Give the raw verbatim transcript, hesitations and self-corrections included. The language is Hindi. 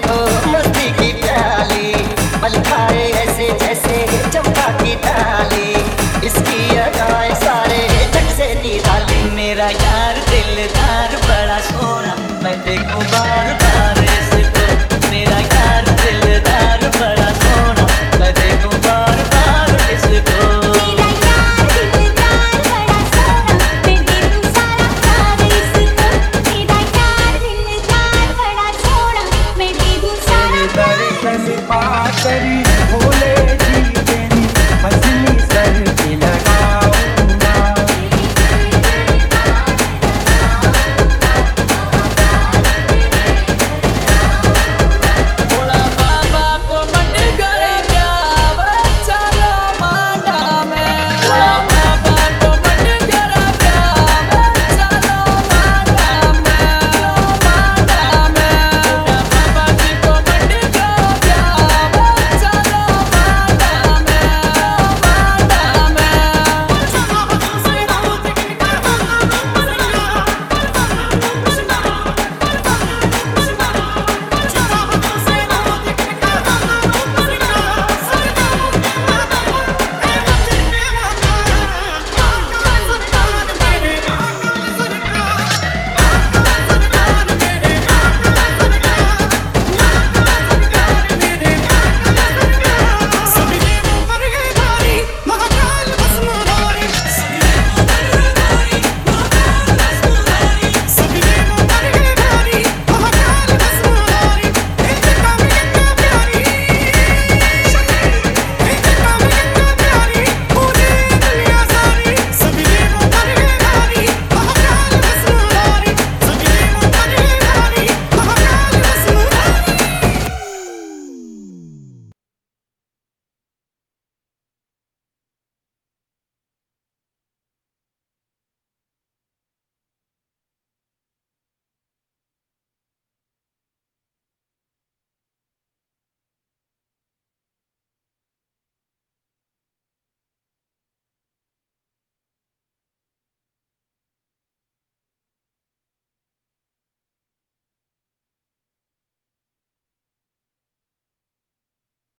देखो मस्ती की प्याली, पल खाए ऐसे जैसे चंपा की डाली। इसकी अदाएं सारे जग से निराली। मेरा यार दिलदार बड़ा सोना, मैं देखूं बार बार इसको। मेरा यार दिलदार बड़ा सोना, मैं देखूं बार बार इसको। मेरा यार दिलदार बड़ा सोना, मैं देखूं सारा प्यार इसको। मेरा यार दिलदार बड़ा सोना, मैं देखूं सारा प्यार दर्शन पाकर